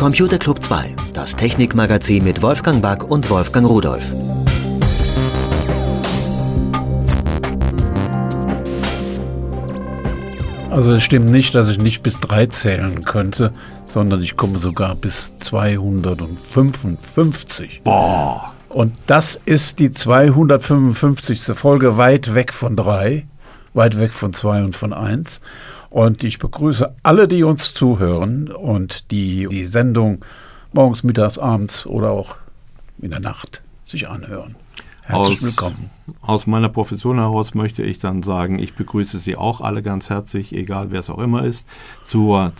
Computer Club 2, das Technikmagazin mit Wolfgang Back und Wolfgang Rudolph. Also es stimmt nicht, dass ich nicht bis 3 zählen könnte, sondern ich komme sogar bis 255. Boah! Und das ist die 255. Folge, weit weg von 3, weit weg von 2 und von 1. Und ich begrüße alle, die uns zuhören und die Sendung morgens, mittags, abends oder auch in der Nacht sich anhören. Herzlich willkommen. Aus meiner Profession heraus möchte ich dann sagen, ich begrüße Sie auch alle ganz herzlich, egal wer es auch immer ist, zur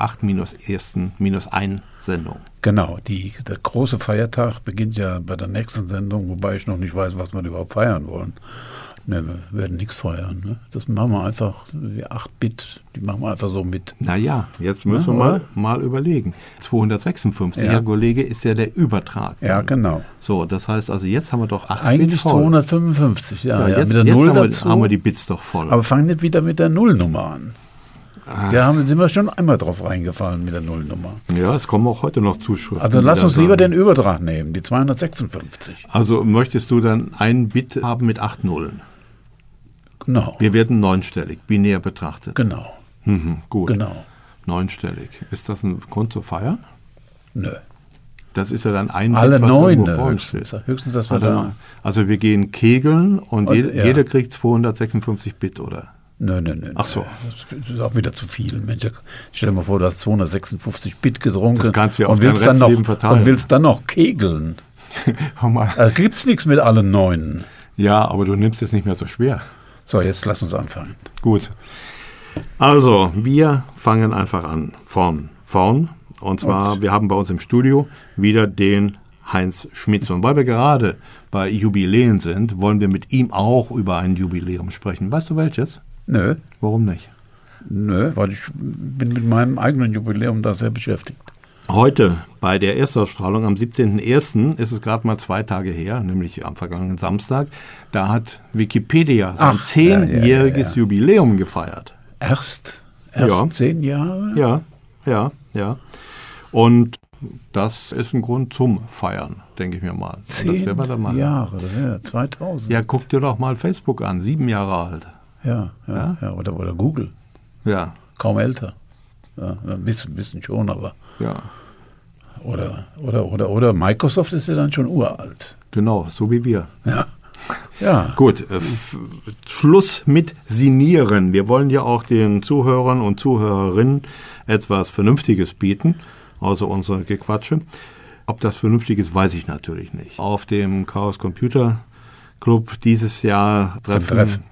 2-8-1 Sendung. Genau, der große Feiertag beginnt ja bei der nächsten Sendung, wobei ich noch nicht weiß, was wir überhaupt feiern wollen. Ne, wir werden nichts feiern. Ne? Das machen wir einfach, die 8-Bit, die machen wir einfach so mit. Naja, jetzt müssen wir mal überlegen. 256, Herr Kollege, ist ja der Übertrag. Ja, genau. So, das heißt also, jetzt haben wir doch 8 Eigentlich Bit voll. 255, ja. Jetzt, mit der jetzt Null haben dazu. haben wir die Bits doch voll. Aber fangen nicht wieder mit der Nullnummer an. Da sind wir schon einmal drauf reingefallen mit der Nullnummer. Ja, es kommen auch heute noch Zuschriften. Also lass uns lieber den Übertrag nehmen, die 256. Also möchtest du dann ein Bit haben mit 8 Nullen? Genau. Wir werden neunstellig, binär betrachtet. Genau. Gut. Genau. Neunstellig. Ist das ein Grund zu feiern? Nö. Das ist ja dann ein Alle Bit, was 9 irgendwo vor uns steht. Höchstens, dass wir da. Also wir gehen kegeln und Ja. jeder kriegt 256 Bit, oder? Nö. Ach so. Das ist auch wieder zu viel. Mensch, stell dir mal vor, du hast 256 Bit getrunken. Das kannst du ja auf und dein willst dann Restleben verteilen. Und willst dann noch kegeln. Da gibt's nichts mit allen 9. Ja, aber du nimmst es nicht mehr so schwer. So, jetzt lass uns anfangen. Gut. Also, wir fangen einfach an von vorn. Und zwar, wir haben bei uns im Studio wieder den Heinz Schmitz. Und weil wir gerade bei Jubiläen sind, wollen wir mit ihm auch über ein Jubiläum sprechen. Weißt du welches? Nö. Warum nicht? Nö, weil ich bin mit meinem eigenen Jubiläum da sehr beschäftigt. Heute bei der Erstausstrahlung am 17.01. ist es gerade mal 2 Tage her, nämlich am vergangenen Samstag. Da hat Wikipedia sein 10-jähriges Jubiläum gefeiert. Erst Ja. 10 Jahre? Ja. Und das ist ein Grund zum Feiern, denke ich mir mal. Und 10 werden wir dann machen. Jahre, ja, 2000. Ja, guck dir doch mal Facebook an, 7 Jahre alt. Ja, oder Google. Ja. Kaum älter. Ja, ein bisschen schon, aber. Ja. Oder Microsoft ist ja dann schon uralt. Genau, so wie wir. Ja. Gut, Schluss mit Sinieren. Wir wollen ja auch den Zuhörern und Zuhörerinnen etwas Vernünftiges bieten, außer unserer Gequatsche. Ob das vernünftig ist, weiß ich natürlich nicht. Auf dem Chaos Computer Club dieses Jahr Treffen.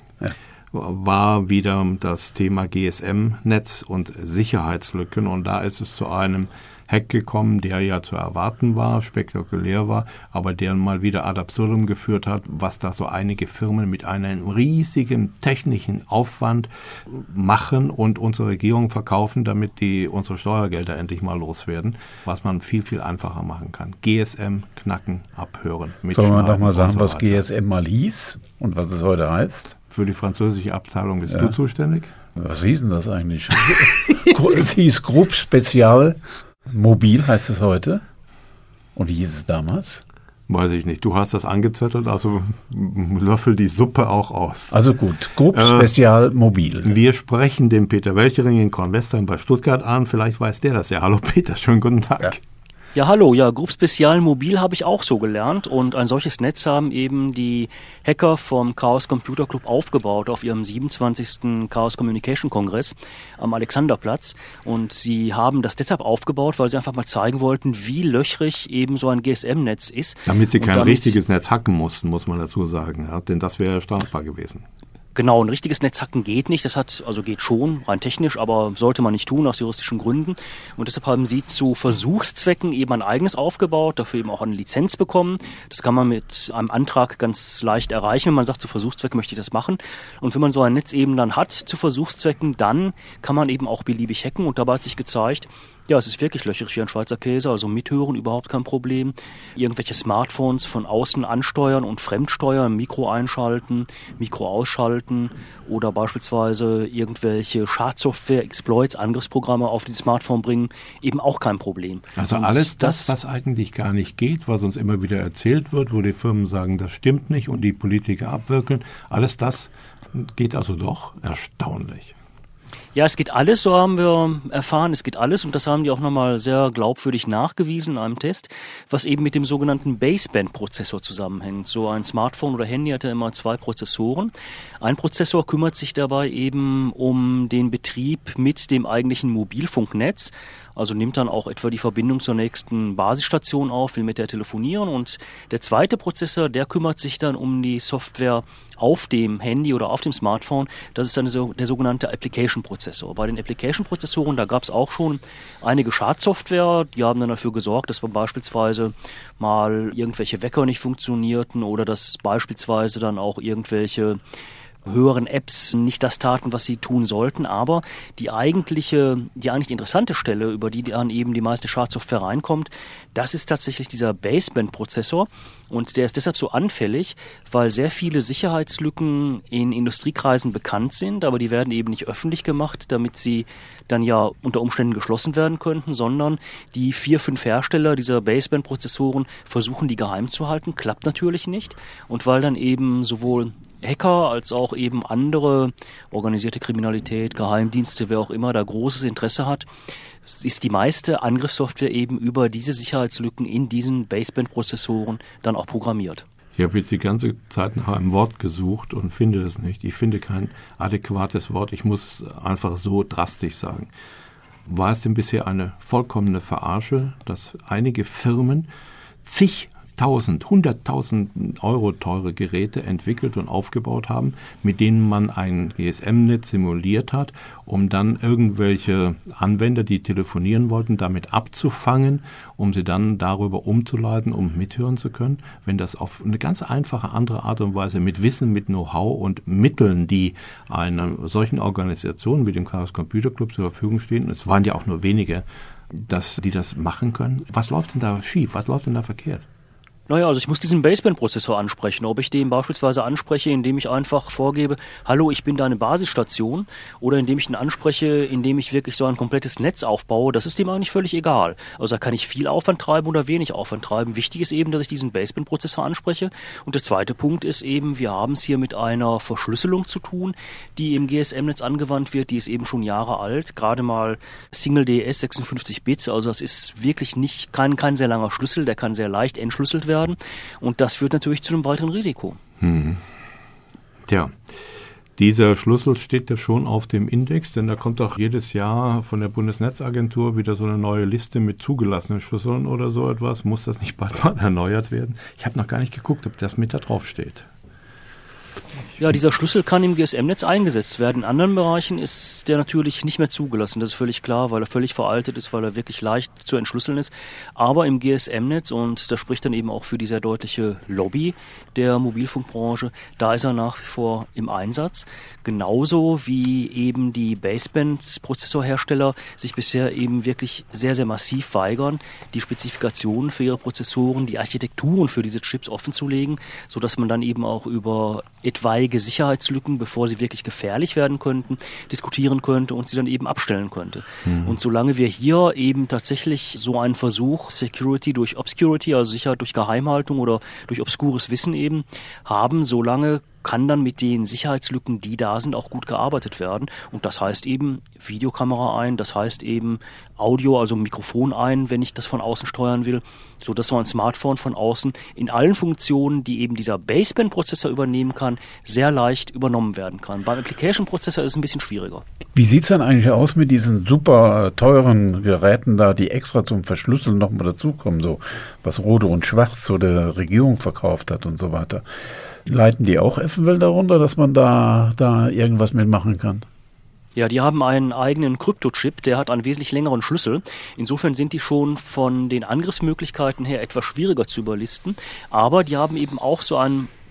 War wieder das Thema GSM-Netz und Sicherheitslücken. Und da ist es zu einem Hack gekommen, der ja zu erwarten war, spektakulär war, aber der mal wieder ad absurdum geführt hat, was da so einige Firmen mit einem riesigen technischen Aufwand machen und unsere Regierung verkaufen, damit die unsere Steuergelder endlich mal loswerden, was man viel, viel einfacher machen kann. GSM knacken, abhören. Sollen wir doch mal sagen, was GSM mal hieß und was es heute heißt? Für die französische Abteilung bist du zuständig? Was hieß denn das eigentlich? Es hieß Groupe Spezial Mobil, heißt es heute. Und wie hieß es damals? Weiß ich nicht. Du hast das angezettelt, also löffel die Suppe auch aus. Also gut, Groupe Spezial Mobil. Wir sprechen den Peter Welchering in Kornwestheim bei Stuttgart an. Vielleicht weiß der das ja. Hallo Peter, schönen guten Tag. Ja, hallo. Ja, Groupe Spezial Mobil habe ich auch so gelernt. Und ein solches Netz haben eben die Hacker vom Chaos Computer Club aufgebaut auf ihrem 27. Chaos Communication Kongress am Alexanderplatz. Und sie haben das deshalb aufgebaut, weil sie einfach mal zeigen wollten, wie löchrig eben so ein GSM-Netz ist. Damit sie kein richtiges Netz hacken mussten, muss man dazu sagen. Ja, denn das wäre strafbar gewesen. Genau, ein richtiges Netzhacken geht nicht. Geht schon, rein technisch, aber sollte man nicht tun, aus juristischen Gründen. Und deshalb haben sie zu Versuchszwecken eben ein eigenes aufgebaut, dafür eben auch eine Lizenz bekommen. Das kann man mit einem Antrag ganz leicht erreichen, wenn man sagt, zu Versuchszwecken möchte ich das machen. Und wenn man so ein Netz eben dann hat, zu Versuchszwecken, dann kann man eben auch beliebig hacken. Und dabei hat sich gezeigt, ja, es ist wirklich löcherig wie ein Schweizer Käse, also mithören überhaupt kein Problem. Irgendwelche Smartphones von außen ansteuern und fremdsteuern, Mikro einschalten, Mikro ausschalten schalten oder beispielsweise irgendwelche Schadsoftware, Exploits, Angriffsprogramme auf die Smartphone bringen, eben auch kein Problem. Also und alles das, was eigentlich gar nicht geht, was uns immer wieder erzählt wird, wo die Firmen sagen, das stimmt nicht und die Politiker abwirkeln, alles das geht also doch erstaunlich. Ja, es geht alles, so haben wir erfahren, es geht alles und das haben die auch nochmal sehr glaubwürdig nachgewiesen in einem Test, was eben mit dem sogenannten Baseband-Prozessor zusammenhängt. So ein Smartphone oder Handy hat ja immer 2 Prozessoren. Ein Prozessor kümmert sich dabei eben um den Betrieb mit dem eigentlichen Mobilfunknetz, also nimmt dann auch etwa die Verbindung zur nächsten Basisstation auf, will mit der telefonieren und der zweite Prozessor, der kümmert sich dann um die Software auf dem Handy oder auf dem Smartphone. Das ist dann der sogenannte Application-Prozessor. Bei den Application-Prozessoren, da gab es auch schon einige Schadsoftware, die haben dann dafür gesorgt, dass beispielsweise mal irgendwelche Wecker nicht funktionierten oder dass beispielsweise dann auch irgendwelche höheren Apps nicht das taten, was sie tun sollten, aber die eigentlich interessante Stelle, über die dann eben die meiste Schadsoftware reinkommt, das ist tatsächlich dieser Baseband-Prozessor und der ist deshalb so anfällig, weil sehr viele Sicherheitslücken in Industriekreisen bekannt sind, aber die werden eben nicht öffentlich gemacht, damit sie dann ja unter Umständen geschlossen werden könnten, sondern die 4, 5 Hersteller dieser Baseband-Prozessoren versuchen, die geheim zu halten, klappt natürlich nicht und weil dann eben sowohl Hacker als auch eben andere organisierte Kriminalität, Geheimdienste, wer auch immer da großes Interesse hat, ist die meiste Angriffssoftware eben über diese Sicherheitslücken in diesen Baseband-Prozessoren dann auch programmiert. Ich habe jetzt die ganze Zeit nach einem Wort gesucht und finde es nicht. Ich finde kein adäquates Wort. Ich muss es einfach so drastisch sagen. War es denn bisher eine vollkommene Verarsche, dass einige Firmen zigtausend, 100.000 Euro teure Geräte entwickelt und aufgebaut haben, mit denen man ein GSM-Netz simuliert hat, um dann irgendwelche Anwender, die telefonieren wollten, damit abzufangen, um sie dann darüber umzuleiten, um mithören zu können? Wenn das auf eine ganz einfache andere Art und Weise mit Wissen, mit Know-how und Mitteln, die einer solchen Organisation wie dem Chaos Computer Club zur Verfügung stehen, es waren ja auch nur wenige, dass die das machen können. Was läuft denn da schief? Was läuft denn da verkehrt? Naja, also ich muss diesen Baseband-Prozessor ansprechen. Ob ich den beispielsweise anspreche, indem ich einfach vorgebe, hallo, ich bin deine Basisstation, oder indem ich ihn anspreche, indem ich wirklich so ein komplettes Netz aufbaue, das ist dem eigentlich völlig egal. Also da kann ich viel Aufwand treiben oder wenig Aufwand treiben. Wichtig ist eben, dass ich diesen Baseband-Prozessor anspreche. Und der zweite Punkt ist eben, wir haben es hier mit einer Verschlüsselung zu tun, die im GSM-Netz angewandt wird. Die ist eben schon Jahre alt, gerade mal Single DES 56-Bit. Also das ist wirklich kein sehr langer Schlüssel, der kann sehr leicht entschlüsselt werden. Und das führt natürlich zu einem weiteren Risiko. Tja, dieser Schlüssel steht ja schon auf dem Index, denn da kommt doch jedes Jahr von der Bundesnetzagentur wieder so eine neue Liste mit zugelassenen Schlüsseln oder so etwas. Muss das nicht bald mal erneuert werden? Ich habe noch gar nicht geguckt, ob das mit da drauf steht. Ja, dieser Schlüssel kann im GSM-Netz eingesetzt werden. In anderen Bereichen ist der natürlich nicht mehr zugelassen. Das ist völlig klar, weil er völlig veraltet ist, weil er wirklich leicht zu entschlüsseln ist. Aber im GSM-Netz, und das spricht dann eben auch für die sehr deutliche Lobby der Mobilfunkbranche, da ist er nach wie vor im Einsatz. Genauso wie eben die Baseband-Prozessorhersteller sich bisher eben wirklich sehr, sehr massiv weigern, die Spezifikationen für ihre Prozessoren, die Architekturen für diese Chips offenzulegen, sodass man dann eben auch über etwaige Sicherheitslücken, bevor sie wirklich gefährlich werden könnten, diskutieren könnte und sie dann eben abstellen könnte. Und solange wir hier eben tatsächlich so einen Versuch, Security durch Obscurity, also Sicherheit durch Geheimhaltung oder durch obskures Wissen eben haben, solange kann dann mit den Sicherheitslücken, die da sind, auch gut gearbeitet werden. Und das heißt eben Videokamera ein, das heißt eben Audio, also Mikrofon ein, wenn ich das von außen steuern will, sodass so ein Smartphone von außen in allen Funktionen, die eben dieser Baseband-Prozessor übernehmen kann, sehr leicht übernommen werden kann. Beim Application-Prozessor ist es ein bisschen schwieriger. Wie sieht es denn eigentlich aus mit diesen super teuren Geräten da, die extra zum Verschlüsseln nochmal dazukommen, so was Rode und Schwarz so der Regierung verkauft hat und so weiter? Leiten die auch eventuell darunter, dass man da irgendwas mitmachen kann? Ja, die haben einen eigenen Kryptochip, der hat einen wesentlich längeren Schlüssel. Insofern sind die schon von den Angriffsmöglichkeiten her etwas schwieriger zu überlisten. Aber die haben eben auch so einen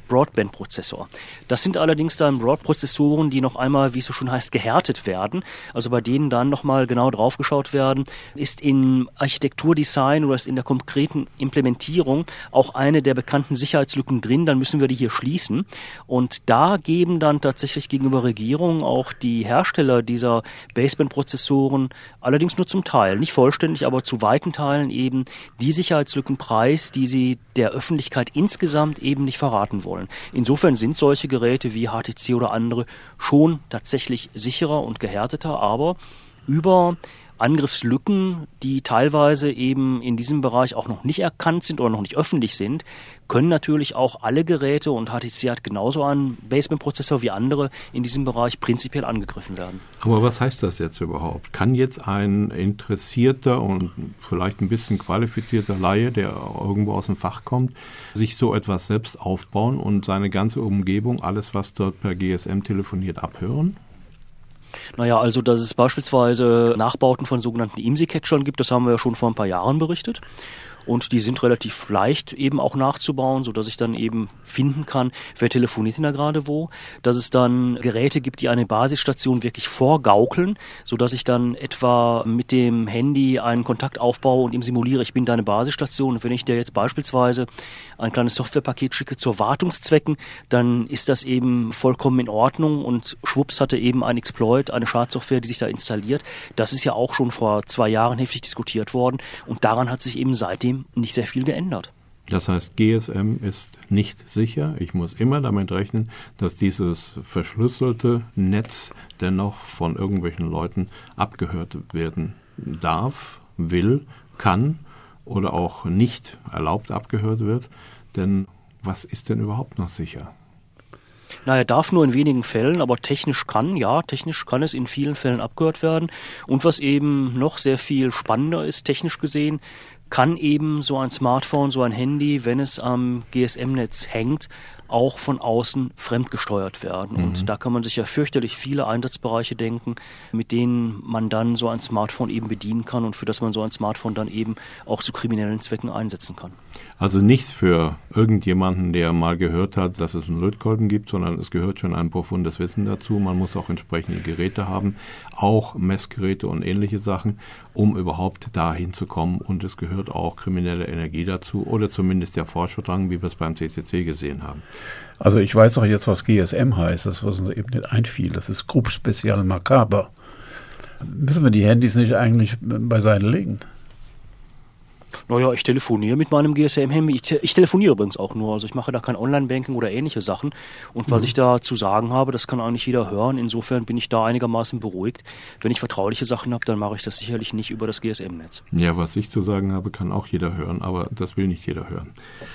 Broadband-Prozessor. Das sind allerdings dann Broad-Prozessoren, die noch einmal, wie es so schon heißt, gehärtet werden. Also bei denen dann nochmal genau drauf geschaut werden, ist im Architekturdesign oder ist in der konkreten Implementierung auch eine der bekannten Sicherheitslücken drin, dann müssen wir die hier schließen. Und da geben dann tatsächlich gegenüber Regierungen auch die Hersteller dieser Baseband-Prozessoren, allerdings nur zum Teil, nicht vollständig, aber zu weiten Teilen eben die Sicherheitslücken preis, die sie der Öffentlichkeit insgesamt eben nicht verraten wollen. Insofern sind solche Geräte wie HTC oder andere schon tatsächlich sicherer und gehärteter, aber über Angriffslücken, die teilweise eben in diesem Bereich auch noch nicht erkannt sind oder noch nicht öffentlich sind, können natürlich auch alle Geräte, und HTC hat genauso einen Baseband-Prozessor wie andere, in diesem Bereich prinzipiell angegriffen werden. Aber was heißt das jetzt überhaupt? Kann jetzt ein interessierter und vielleicht ein bisschen qualifizierter Laie, der irgendwo aus dem Fach kommt, sich so etwas selbst aufbauen und seine ganze Umgebung, alles was dort per GSM telefoniert, abhören? Naja, also dass es beispielsweise Nachbauten von sogenannten IMSI-Catchern gibt, das haben wir ja schon vor ein paar Jahren berichtet. Und die sind relativ leicht eben auch nachzubauen, sodass ich dann eben finden kann, wer telefoniert denn da gerade wo. Dass es dann Geräte gibt, die eine Basisstation wirklich vorgaukeln, sodass ich dann etwa mit dem Handy einen Kontakt aufbaue und ihm simuliere, ich bin deine Basisstation. Und wenn ich dir jetzt beispielsweise ein kleines Softwarepaket schicke zur Wartungszwecken, dann ist das eben vollkommen in Ordnung und schwupps hatte eben ein Exploit, eine Schadsoftware, die sich da installiert. Das ist ja auch schon vor 2 Jahren heftig diskutiert worden und daran hat sich eben seitdem nicht sehr viel geändert. Das heißt, GSM ist nicht sicher. Ich muss immer damit rechnen, dass dieses verschlüsselte Netz dennoch von irgendwelchen Leuten abgehört werden darf, will, kann oder auch nicht erlaubt abgehört wird. Denn was ist denn überhaupt noch sicher? Na, er darf nur in wenigen Fällen, aber technisch kann es in vielen Fällen abgehört werden. Und was eben noch sehr viel spannender ist, technisch gesehen, kann eben so ein Smartphone, so ein Handy, wenn es am GSM-Netz hängt, auch von außen fremdgesteuert werden. Und da kann man sich ja fürchterlich viele Einsatzbereiche denken, mit denen man dann so ein Smartphone eben bedienen kann und für das man so ein Smartphone dann eben auch zu kriminellen Zwecken einsetzen kann. Also nichts für irgendjemanden, der mal gehört hat, dass es einen Lötkolben gibt, sondern es gehört schon ein profundes Wissen dazu. Man muss auch entsprechende Geräte haben, auch Messgeräte und ähnliche Sachen, um überhaupt dahin zu kommen. Und es gehört auch kriminelle Energie dazu oder zumindest der Forscherdrang, wie wir es beim CCC gesehen haben. Also ich weiß auch jetzt, was GSM heißt, das was uns eben nicht einfiel, das ist Groupe Spéciale Macabre. Müssen wir die Handys nicht eigentlich beiseite legen? Naja, ich telefoniere mit meinem GSM-Handy. Ich telefoniere übrigens auch nur. Also ich mache da kein Online-Banking oder ähnliche Sachen. Und was ich da zu sagen habe, das kann eigentlich jeder hören. Insofern bin ich da einigermaßen beruhigt. Wenn ich vertrauliche Sachen habe, dann mache ich das sicherlich nicht über das GSM-Netz. Ja, was ich zu sagen habe, kann auch jeder hören, aber das will nicht jeder hören.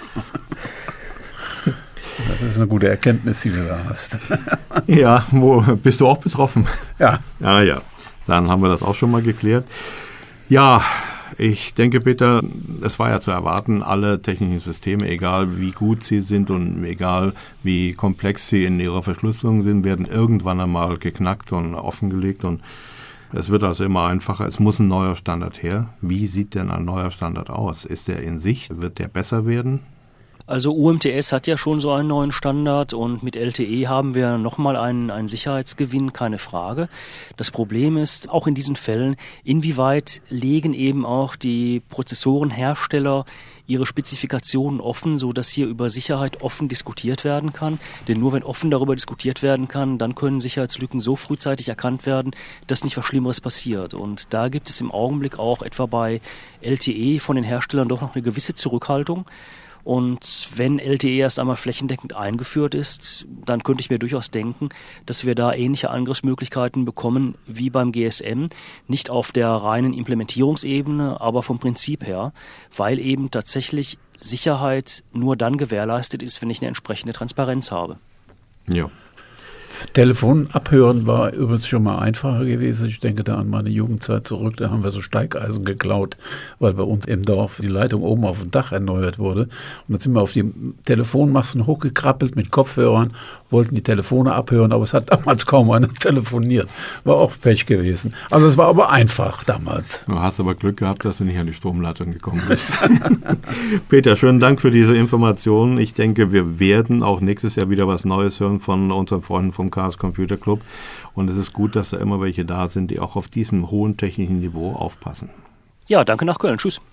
Das ist eine gute Erkenntnis, die du da hast. Ja, bist du auch betroffen? Ja. Ja. Dann haben wir das auch schon mal geklärt. Ja, ich denke, Peter, es war ja zu erwarten, alle technischen Systeme, egal wie gut sie sind und egal wie komplex sie in ihrer Verschlüsselung sind, werden irgendwann einmal geknackt und offengelegt und es wird also immer einfacher. Es muss ein neuer Standard her. Wie sieht denn ein neuer Standard aus? Ist der in Sicht? Wird der besser werden? Also UMTS hat ja schon so einen neuen Standard und mit LTE haben wir nochmal einen Sicherheitsgewinn, keine Frage. Das Problem ist, auch in diesen Fällen, inwieweit legen eben auch die Prozessorenhersteller ihre Spezifikationen offen, so dass hier über Sicherheit offen diskutiert werden kann. Denn nur wenn offen darüber diskutiert werden kann, dann können Sicherheitslücken so frühzeitig erkannt werden, dass nicht was Schlimmeres passiert. Und da gibt es im Augenblick auch etwa bei LTE von den Herstellern doch noch eine gewisse Zurückhaltung. Und wenn LTE erst einmal flächendeckend eingeführt ist, dann könnte ich mir durchaus denken, dass wir da ähnliche Angriffsmöglichkeiten bekommen wie beim GSM. Nicht auf der reinen Implementierungsebene, aber vom Prinzip her, weil eben tatsächlich Sicherheit nur dann gewährleistet ist, wenn ich eine entsprechende Transparenz habe. Ja. Telefon abhören war übrigens schon mal einfacher gewesen. Ich denke da an meine Jugendzeit zurück. Da haben wir so Steigeisen geklaut, weil bei uns im Dorf die Leitung oben auf dem Dach erneuert wurde. Und dann sind wir auf die Telefonmasten hochgekrabbelt mit Kopfhörern, wollten die Telefone abhören, aber es hat damals kaum einer telefoniert. War auch Pech gewesen. Also es war aber einfach damals. Du hast aber Glück gehabt, dass du nicht an die Stromleitung gekommen bist. Peter, schönen Dank für diese Informationen. Ich denke, wir werden auch nächstes Jahr wieder was Neues hören von unseren Freunden vom Chaos Computer Club. Und es ist gut, dass da immer welche da sind, die auch auf diesem hohen technischen Niveau aufpassen. Ja, danke nach Köln. Tschüss.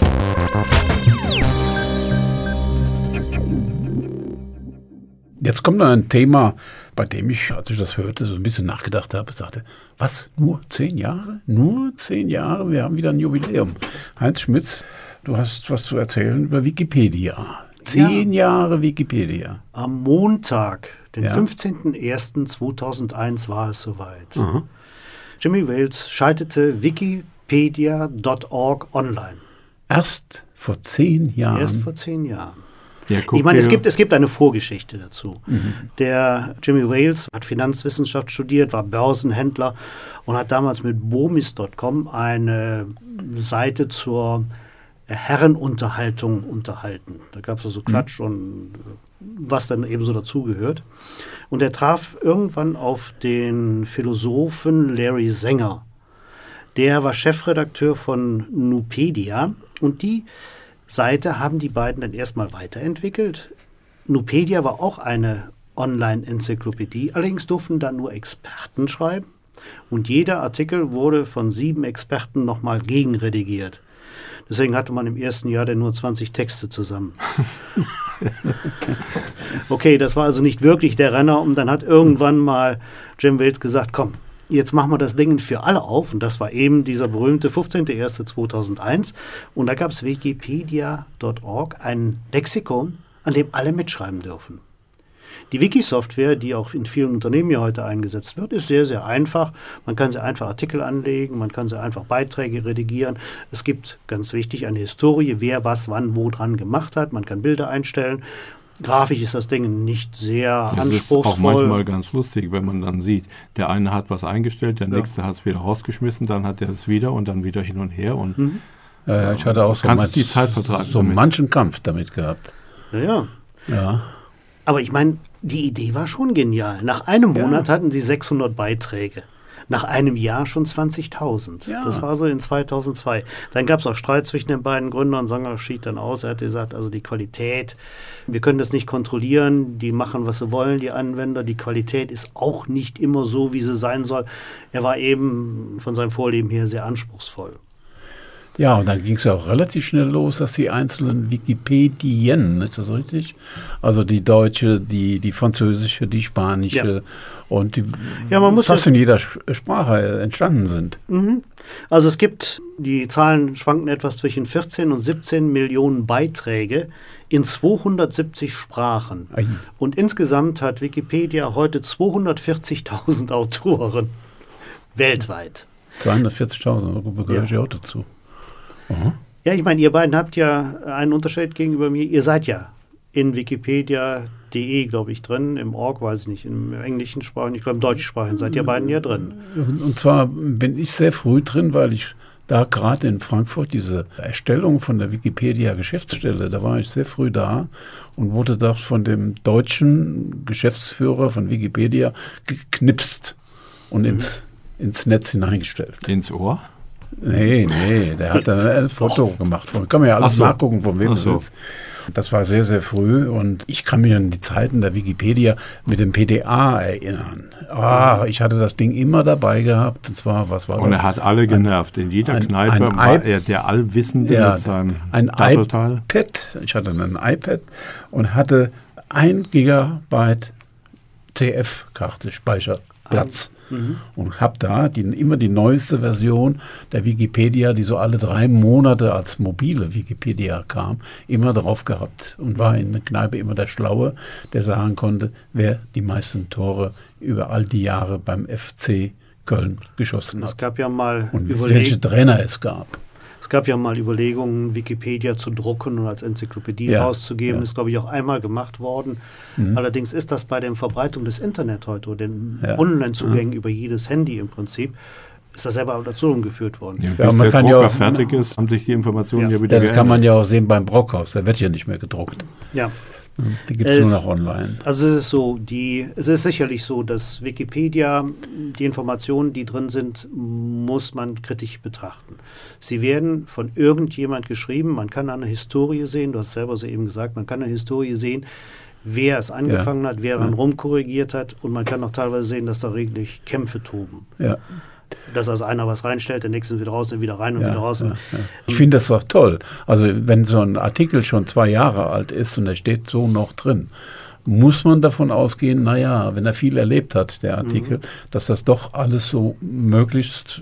Jetzt kommt noch ein Thema, bei dem ich, als ich das hörte, so ein bisschen nachgedacht habe, sagte, was, nur 10 Jahre? Nur 10 Jahre? Wir haben wieder ein Jubiläum. Heinz Schmitz, du hast was zu erzählen über Wikipedia. 10 Jahre Wikipedia. Am Montag, den 15.01.2001 war es soweit. Aha. Jimmy Wales schaltete wikipedia.org online. Erst vor 10 Jahren. Erst vor 10 Jahren. Ja, Ich meine, es gibt eine Vorgeschichte dazu. Der Jimmy Wales hat Finanzwissenschaft studiert, war Börsenhändler und hat damals mit Bomis.com eine Seite zur Herrenunterhaltung unterhalten. Da gab es also Klatsch und was dann eben so dazugehört. Und er traf irgendwann auf den Philosophen Larry Sanger. Der war Chefredakteur von Nupedia und die Seite haben die beiden dann erstmal weiterentwickelt. Nupedia war auch eine Online-Enzyklopädie, allerdings durften da nur Experten schreiben und jeder Artikel wurde von 7 Experten nochmal gegenredigiert. Deswegen hatte man im ersten Jahr dann nur 20 Texte zusammen. Okay, das war also nicht wirklich der Renner und dann hat irgendwann mal Jim Wales gesagt, komm, jetzt machen wir das Ding für alle auf. Und das war eben dieser berühmte 15.01.2001. Und da gab es wikipedia.org, ein Lexikon, an dem alle mitschreiben dürfen. Die Wiki-Software, die auch in vielen Unternehmen ja heute eingesetzt wird, ist sehr, sehr einfach. Man kann sehr einfach Artikel anlegen, man kann sehr einfach Beiträge redigieren. Es gibt, ganz wichtig, eine Historie, wer was wann wo dran gemacht hat. Man kann Bilder einstellen. Grafisch ist das Ding nicht sehr anspruchsvoll. Das ist auch manchmal ganz lustig, wenn man dann sieht, der eine hat was eingestellt, der nächste hat es wieder rausgeschmissen, dann hat er es wieder und dann wieder hin und her. Und ich hatte auch so manchen Kampf damit gehabt. Ja. Ja. Aber ich meine, die Idee war schon genial. Nach einem Monat hatten sie 600 Beiträge. Nach einem Jahr schon 20.000. Ja. Das war so in 2002. Dann gab es auch Streit zwischen den beiden Gründern. Sanger schied dann aus. Er hat gesagt, also die Qualität, wir können das nicht kontrollieren. Die machen, was sie wollen, die Anwender. Die Qualität ist auch nicht immer so, wie sie sein soll. Er war eben von seinem Vorleben her sehr anspruchsvoll. Ja, und dann ging es ja auch relativ schnell los, dass die einzelnen Wikipedien, ist das richtig? Also die deutsche, die französische, die spanische und die fast in jeder Sprache entstanden sind. Also es gibt, die Zahlen schwanken etwas zwischen 14 und 17 Millionen Beiträge in 270 Sprachen. Und insgesamt hat Wikipedia heute 240.000 Autoren weltweit. 240.000, da gehöre ich auch dazu. Aha. Ja, ich meine, ihr beiden habt ja einen Unterschied gegenüber mir. Ihr seid ja in wikipedia.de, glaube ich, drin. Im Org, weiß ich nicht, im englischen Sprachen, ich glaube im deutschen Sprachen seid ihr beiden ja drin. Und zwar bin ich sehr früh drin, weil ich da gerade in Frankfurt diese Erstellung von der Wikipedia-Geschäftsstelle, da war ich sehr früh da und wurde da von dem deutschen Geschäftsführer von Wikipedia geknipst und ins Netz hineingestellt. Ins Ohr? Nee, der hat dann ein Foto gemacht. Kann man ja alles nachgucken, von wem es ist. Das war sehr, sehr früh und ich kann mich an die Zeiten der Wikipedia mit dem PDA erinnern. Ich hatte das Ding immer dabei gehabt. Und zwar, was war das? Und er hat alle genervt. In jeder Kneipe war er der Allwissende mit seinem Dattelteil. Ich hatte ein iPad und hatte 1 Gigabyte TF-Karte, Speicherplatz. Und habe da immer die neueste Version der Wikipedia, die so alle 3 Monate als mobile Wikipedia kam, immer drauf gehabt und war in der Kneipe immer der Schlaue, der sagen konnte, wer die meisten Tore über all die Jahre beim FC Köln geschossen hat. Es gab ja mal und welche Trainer es gab. Es gab ja mal Überlegungen, Wikipedia zu drucken und als Enzyklopädie rauszugeben. Ist, glaube ich, auch einmal gemacht worden. Allerdings ist das bei der Verbreitung des Internet heute oder den Online-Zugängen über jedes Handy im Prinzip, ist das selber dazu umgeführt worden. Ja, bis man der Drucker fertig ist, haben sich die Informationen ja wieder geändert. Das kann man ja auch sehen beim Brockhaus, der wird ja nicht mehr gedruckt. Ja. Die gibt es nur noch online. Also es ist so, es ist sicherlich so, dass Wikipedia, die Informationen, die drin sind, muss man kritisch betrachten. Sie werden von irgendjemand geschrieben, man kann eine Historie sehen, du hast selber so eben gesagt, man kann eine Historie sehen, wer es angefangen hat, wer dann rumkorrigiert hat und man kann auch teilweise sehen, dass da regelrecht Kämpfe toben. Ja. Dass also einer was reinstellt, der nächste wieder raus, dann wieder rein und wieder raus. Ja. Ich finde das doch toll. Also wenn so ein Artikel schon 2 Jahre alt ist und der steht so noch drin, muss man davon ausgehen, naja, wenn er viel erlebt hat, der Artikel, dass das doch alles so möglichst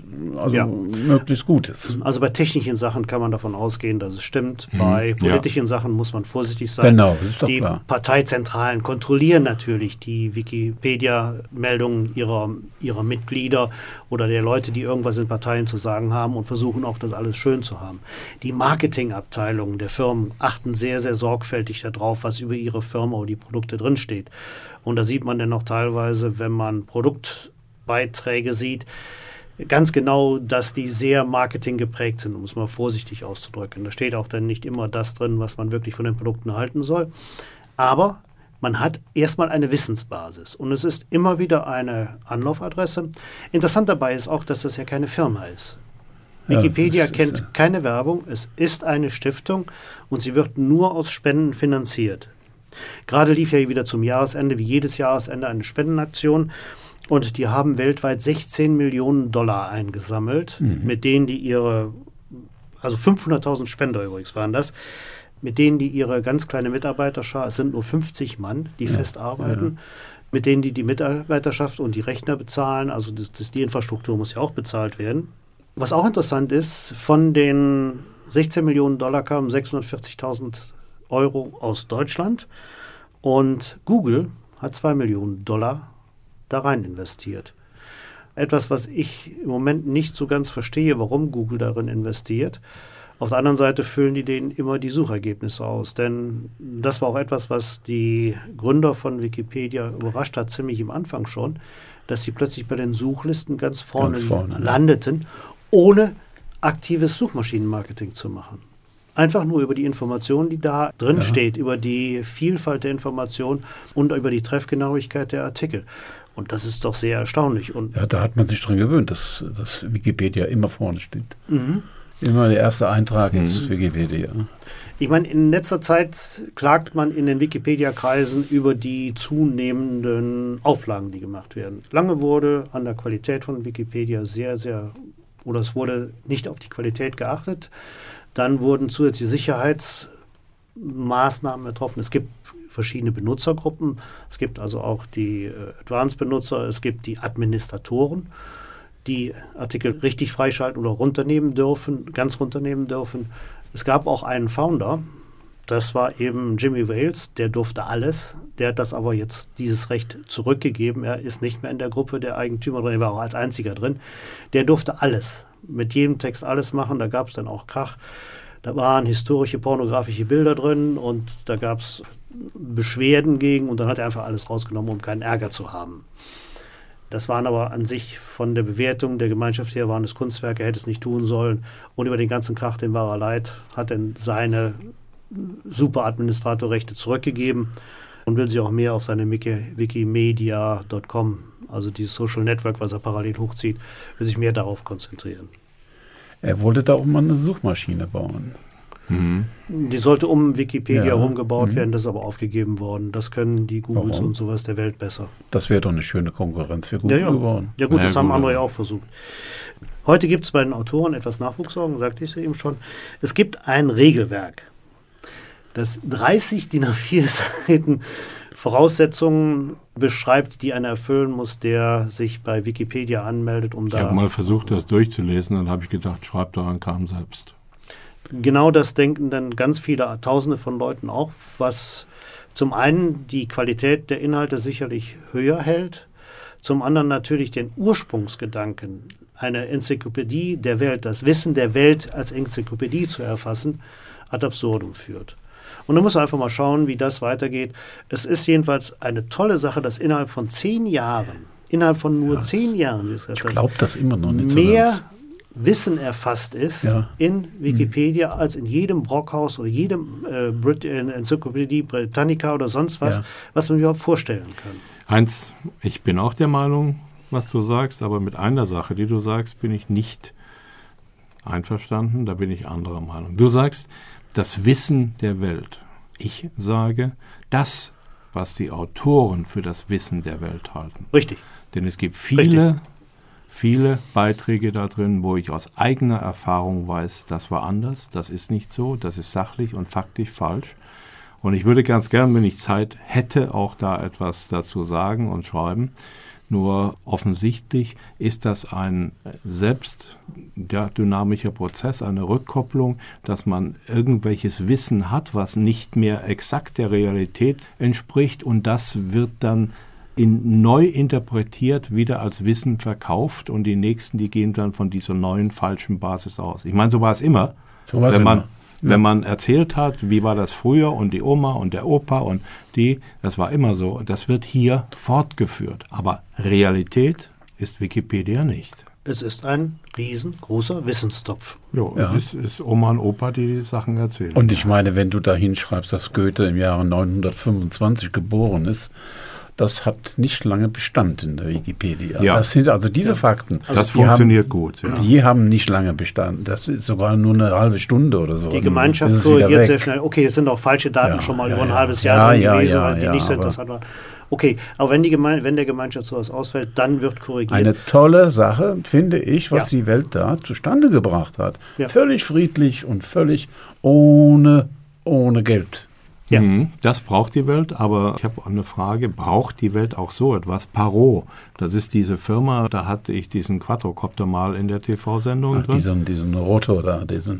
gut ist. Also bei technischen Sachen kann man davon ausgehen, dass es stimmt. Bei politischen Sachen muss man vorsichtig sein. Genau, das ist doch klar. Die Parteizentralen kontrollieren natürlich die Wikipedia-Meldungen ihrer Mitglieder oder der Leute, die irgendwas in Parteien zu sagen haben und versuchen auch, das alles schön zu haben. Die Marketingabteilungen der Firmen achten sehr, sehr sorgfältig darauf, was über ihre Firma oder die Produkte drin steht. Und da sieht man dann auch teilweise, wenn man Produktbeiträge sieht, ganz genau, dass die sehr Marketing geprägt sind, um es mal vorsichtig auszudrücken. Da steht auch dann nicht immer das drin, was man wirklich von den Produkten halten soll. Aber man hat erstmal eine Wissensbasis und es ist immer wieder eine Anlaufadresse. Interessant dabei ist auch, dass das ja keine Firma ist. Wikipedia kennt keine Werbung, es ist eine Stiftung und sie wird nur aus Spenden finanziert. Gerade lief ja wieder zum Jahresende, wie jedes Jahresende, eine Spendenaktion und die haben weltweit 16 Millionen Dollar eingesammelt, mit denen die also 500.000 Spender übrigens waren das, mit denen die ihre ganz kleine Mitarbeiterschar, es sind nur 50 Mann, die fest arbeiten, mit denen die Mitarbeiterschaft und die Rechner bezahlen, also die Infrastruktur muss ja auch bezahlt werden. Was auch interessant ist, von den 16 Millionen Dollar kamen 640.000 Euro aus Deutschland und Google hat 2 Millionen Dollar da rein investiert. Etwas, was ich im Moment nicht so ganz verstehe, warum Google darin investiert. Auf der anderen Seite füllen die denen immer die Suchergebnisse aus, denn das war auch etwas, was die Gründer von Wikipedia überrascht hat, ziemlich am Anfang schon, dass sie plötzlich bei den Suchlisten ganz vorne landeten, ohne aktives Suchmaschinenmarketing zu machen. Einfach nur über die Information, die da drin steht, über die Vielfalt der Informationen und über die Treffgenauigkeit der Artikel. Und das ist doch sehr erstaunlich. Und da hat man sich dran gewöhnt, dass Wikipedia immer vorne steht. Immer der erste Eintrag ist Wikipedia. Ich meine, in letzter Zeit klagt man in den Wikipedia-Kreisen über die zunehmenden Auflagen, die gemacht werden. Lange wurde an der Qualität von Wikipedia es wurde nicht auf die Qualität geachtet. Dann wurden zusätzliche Sicherheitsmaßnahmen getroffen. Es gibt verschiedene Benutzergruppen. Es gibt also auch die Advanced-Benutzer, es gibt die Administratoren, die Artikel richtig freischalten oder ganz runternehmen dürfen. Es gab auch einen Founder, das war eben Jimmy Wales, der durfte alles. Der hat das aber jetzt dieses Recht zurückgegeben. Er ist nicht mehr in der Gruppe der Eigentümer drin, er war auch als einziger drin. Der durfte alles, mit jedem Text alles machen, da gab es dann auch Krach. Da waren historische, pornografische Bilder drin und da gab es Beschwerden gegen und dann hat er einfach alles rausgenommen, um keinen Ärger zu haben. Das waren aber an sich von der Bewertung der Gemeinschaft her, waren es Kunstwerke, er hätte es nicht tun sollen. Und über den ganzen Krach, den war er leid, hat dann seine Super-Administratorrechte zurückgegeben und will sich auch mehr auf seine wikimedia.com, also dieses Social Network, was er parallel hochzieht, will sich mehr darauf konzentrieren. Er wollte da auch mal eine Suchmaschine bauen. Die sollte um Wikipedia herumgebaut werden, das ist aber aufgegeben worden. Das können die Googles und sowas der Welt besser. Das wäre doch eine schöne Konkurrenz für Google geworden. Ja gut, das haben andere ja auch versucht. Heute gibt es bei den Autoren etwas Nachwuchssorgen, sagte ich eben schon. Es gibt ein Regelwerk, das 30 DIN A4 Seiten Voraussetzungen beschreibt, die einer erfüllen muss, der sich bei Wikipedia anmeldet, Ich habe mal versucht, das durchzulesen, dann habe ich gedacht, schreib doch an Kram selbst. Genau das denken dann ganz viele, Tausende von Leuten auch, was zum einen die Qualität der Inhalte sicherlich höher hält, zum anderen natürlich den Ursprungsgedanken, eine Enzyklopädie der Welt, das Wissen der Welt als Enzyklopädie zu erfassen, ad absurdum führt. Und da muss man einfach mal schauen, wie das weitergeht. Es ist jedenfalls eine tolle Sache, dass innerhalb von 10 Jahren, innerhalb von nur 10 Jahren, ich glaube das immer noch nicht mehr so Wissen erfasst ist in Wikipedia als in jedem Brockhaus oder jedem Enzyklopädie Britannica oder sonst was, was man überhaupt vorstellen kann. Heinz, ich bin auch der Meinung, was du sagst, aber mit einer Sache, die du sagst, bin ich nicht einverstanden, da bin ich anderer Meinung. Du sagst, das Wissen der Welt. Ich sage, das, was die Autoren für das Wissen der Welt halten. Richtig. Denn es gibt viele Beiträge da drin, wo ich aus eigener Erfahrung weiß, das war anders, das ist nicht so, das ist sachlich und faktisch falsch. Und ich würde ganz gern, wenn ich Zeit hätte, auch da etwas dazu sagen und schreiben. Nur offensichtlich ist das ein dynamischer Prozess, eine Rückkopplung, dass man irgendwelches Wissen hat, was nicht mehr exakt der Realität entspricht, und das wird dann neu interpretiert, wieder als Wissen verkauft, und die Nächsten, die gehen dann von dieser neuen falschen Basis aus. Ich meine, so war es immer. Wenn man erzählt hat, wie war das früher und die Oma und der Opa und das war immer so. Das wird hier fortgeführt. Aber Realität ist Wikipedia nicht. Es ist ein riesengroßer Wissenstopf. Es ist Oma und Opa, die Sachen erzählen. Und ich meine, wenn du da hinschreibst, dass Goethe im Jahre 925 geboren ist, das hat nicht lange Bestand in der Wikipedia. Ja. Das sind also diese Fakten. Das funktioniert gut. Ja. Die haben nicht lange Bestand. Das ist sogar nur eine halbe Stunde oder so. Die Gemeinschaft korrigiert sehr schnell. Okay, das sind auch falsche Daten schon mal über ein halbes Jahr drin gewesen, weil die nicht so interessant waren. Okay, aber wenn der Gemeinschaft sowas ausfällt, dann wird korrigiert. Eine tolle Sache, finde ich, was die Welt da zustande gebracht hat. Ja. Völlig friedlich und völlig ohne Geld. Ja. Das braucht die Welt, aber ich habe eine Frage, braucht die Welt auch so etwas? Parrot, das ist diese Firma, da hatte ich diesen Quadrocopter mal in der TV-Sendung drin. Diesen Rotor da,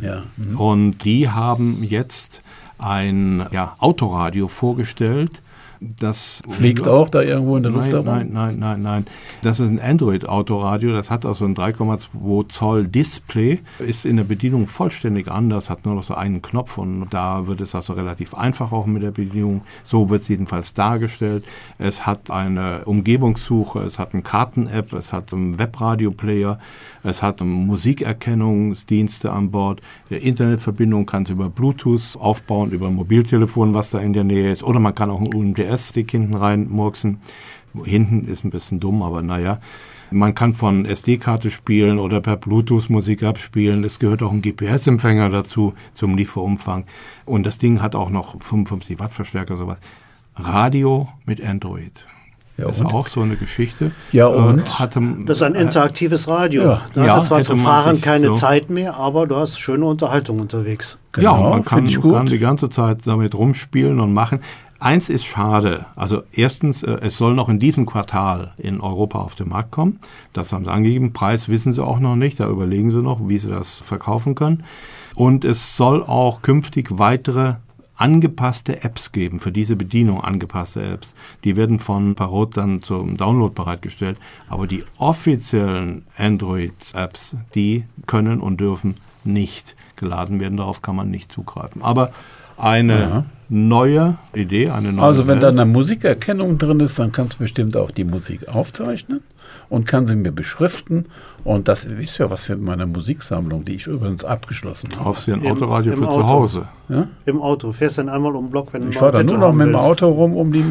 Und die haben jetzt ein Autoradio vorgestellt. Das fliegt auch da irgendwo in der Luft herum? Nein. Das ist ein Android-Autoradio, das hat also ein 3,2 Zoll Display, ist in der Bedienung vollständig anders, hat nur noch so einen Knopf, und da wird es also relativ einfach auch mit der Bedienung. So wird es jedenfalls dargestellt. Es hat eine Umgebungssuche, es hat eine Karten-App, es hat einen Webradio-Player, es hat Musikerkennungsdienste an Bord. Die Internetverbindung kann es über Bluetooth aufbauen, über ein Mobiltelefon, was da in der Nähe ist, oder man kann auch einen UMTS-Stick hinten reinmurksen. Hinten ist ein bisschen dumm, aber naja. Man kann von SD-Karte spielen oder per Bluetooth Musik abspielen. Es gehört auch ein GPS-Empfänger dazu, zum Lieferumfang. Und das Ding hat auch noch 55 Watt Verstärker, sowas. Radio mit Android. Ja, das ist auch so eine Geschichte. Ja, und? Das ist ein interaktives Radio. Ja. Da hast du zwar zum Fahren keine Zeit mehr, aber du hast schöne Unterhaltung unterwegs. Genau, ja, man kann die ganze Zeit damit rumspielen und machen. Eins ist schade. Also erstens, es soll noch in diesem Quartal in Europa auf den Markt kommen. Das haben sie angegeben. Preis wissen sie auch noch nicht. Da überlegen sie noch, wie sie das verkaufen können. Und es soll auch künftig weitere angepasste Apps geben, für diese Bedienung angepasste Apps. Die werden von Parrot dann zum Download bereitgestellt. Aber die offiziellen Android-Apps, die können und dürfen nicht geladen werden. Darauf kann man nicht zugreifen. Aber eine neue Idee, eine neue Also wenn da eine Musikerkennung drin ist, dann kannst du bestimmt auch die Musik aufzeichnen und kann sie mir beschriften. Und das ist ja was für meine Musiksammlung, die ich übrigens abgeschlossen habe. Kaufst du ein Autoradio für zu Hause? Ja? Im Auto. Fährst dann einmal um den Block, wenn du Ich fahre dann nur noch mit dem Auto rum, um die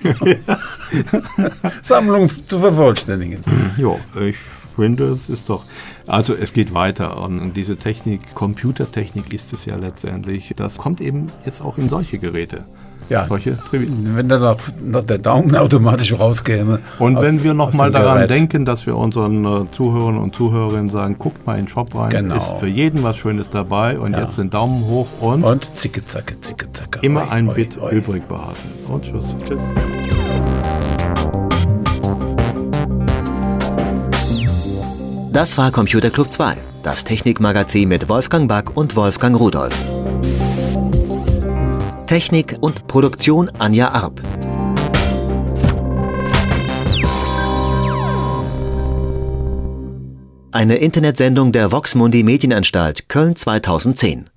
Musiksammlung zu vervollständigen. Ja, ich finde, es ist doch, also es geht weiter, und diese Technik, Computertechnik ist es ja letztendlich, das kommt eben jetzt auch in solche Geräte. Ja, wenn da noch der Daumen automatisch rauskäme. Und wenn wir noch mal daran denken, dass wir unseren Zuhörern und Zuhörerinnen sagen, guckt mal in den Shop rein, ist für jeden was Schönes dabei, und jetzt den Daumen hoch und zicke, zacke, zicke, zacke. Immer ein Bit übrig behalten. Und tschüss. Tschüss. Das war Computer Club 2, das Technikmagazin mit Wolfgang Back und Wolfgang Rudolf. Technik und Produktion Anja Arp. Eine Internetsendung der Vox Mundi Medienanstalt Köln 2010.